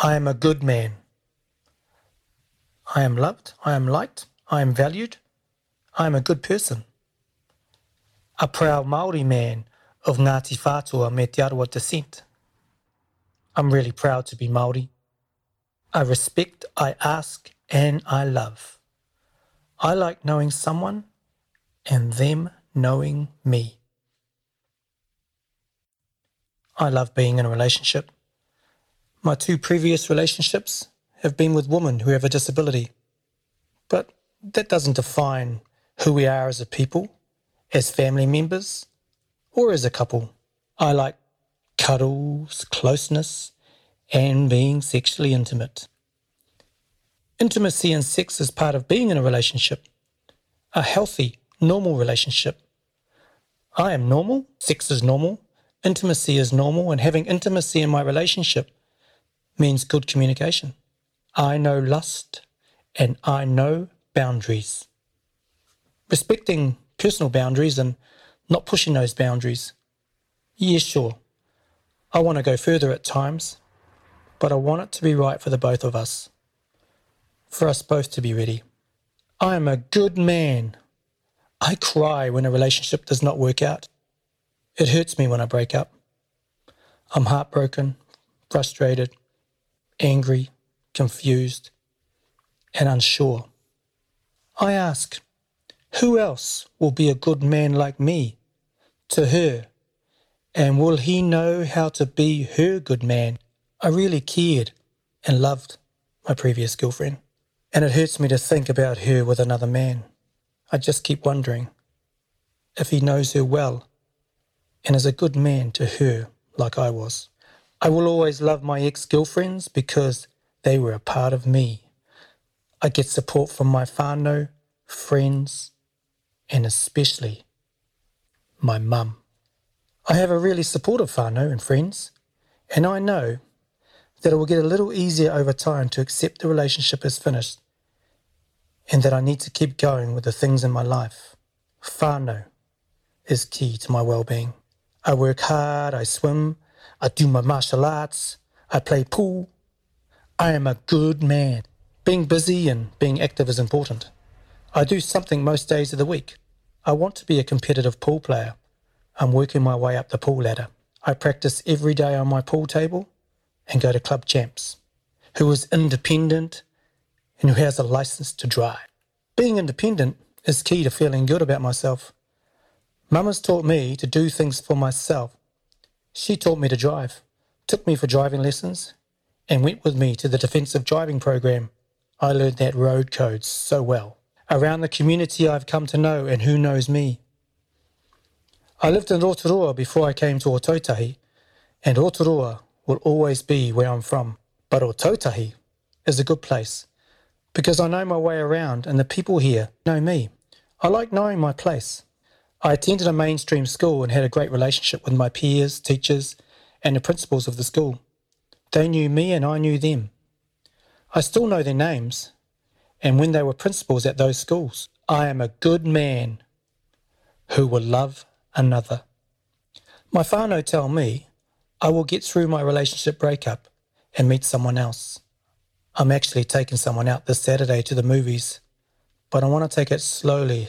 I am a good man. I am loved, I am liked, I am valued, I am a good person. A proud Māori man of Ngāti Whātua me Te Arawa descent. I'm really proud to be Māori. I respect, I ask, and I love. I like knowing someone and them knowing me. I love being in a relationship. My 2 previous relationships have been with women who have a disability. But that doesn't define who we are as a people, as family members, or as a couple. I like cuddles, closeness, and being sexually intimate. Intimacy and sex is part of being in a relationship, a healthy, normal relationship. I am normal, sex is normal, intimacy is normal, and having intimacy in my relationship means good communication. I know lust and I know boundaries. Respecting personal boundaries and not pushing those boundaries. Yeah, sure. I want to go further at times, but I want it to be right for the both of us. For us both to be ready. I am a good man. I cry when a relationship does not work out. It hurts me when I break up. I'm heartbroken, frustrated, angry, confused, and unsure. I ask, who else will be a good man like me to her? And will he know how to be her good man? I really cared and loved my previous girlfriend. And it hurts me to think about her with another man. I just keep wondering if he knows her well and is a good man to her like I was. I will always love my ex-girlfriends because they were a part of me. I get support from my whānau, friends, and especially my mum. I have a really supportive whānau and friends, and I know that it will get a little easier over time to accept the relationship is finished and that I need to keep going with the things in my life. Whānau is key to my well-being. I work hard, I swim, I do my martial arts, I play pool. I am a good man. Being busy and being active is important. I do something most days of the week. I want to be a competitive pool player. I'm working my way up the pool ladder. I practice every day on my pool table and go to club champs, who is independent and who has a license to drive. Being independent is key to feeling good about myself. Mum has taught me to do things for myself. She taught me to drive, took me for driving lessons, and went with me to the defensive driving program. I learned that road code so well. Around the community I've come to know and who knows me. I lived in Rotorua before I came to Ōtautahi, and Rotorua will always be where I'm from. But Ōtautahi is a good place because I know my way around and the people here know me. I like knowing my place. I attended a mainstream school and had a great relationship with my peers, teachers, and the principals of the school. They knew me and I knew them. I still know their names, and when they were principals at those schools. I am a good man who will love another. My whānau tell me I will get through my relationship breakup and meet someone else. I'm actually taking someone out this Saturday to the movies, but I want to take it slowly.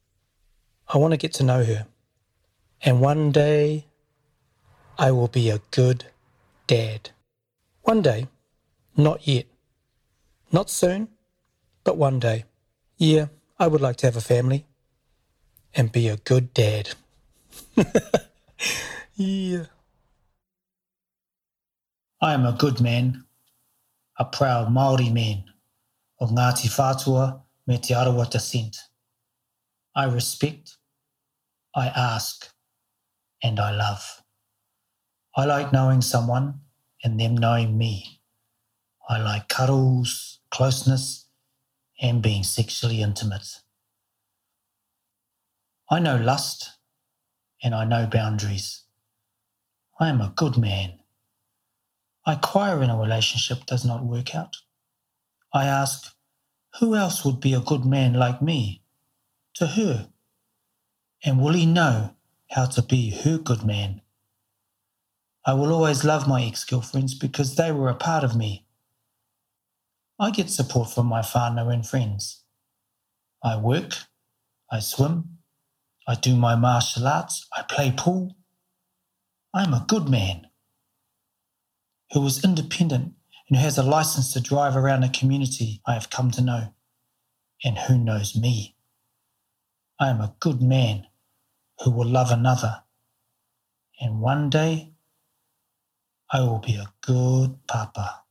I want to get to know her. And one day, I will be a good dad. One day, not yet. Not soon, but one day. Yeah, I would like to have a family and be a good dad. Yeah. I am a good man, a proud Māori man of Ngāti Whātua me Te Arawa descent. I respect, I ask, and I love. I like knowing someone and them knowing me. I like cuddles, closeness, and being sexually intimate. I know lust and I know boundaries. I am a good man. I cry when a relationship does not work out. I ask, who else would be a good man like me to her? And will he know how to be her good man? I will always love my ex-girlfriends because they were a part of me. I get support from my whānau and friends. I work, I swim, I do my martial arts, I play pool. I am a good man who is independent and who has a license to drive around a community I have come to know, and who knows me. I am a good man who will love another, and one day I will be a good papa.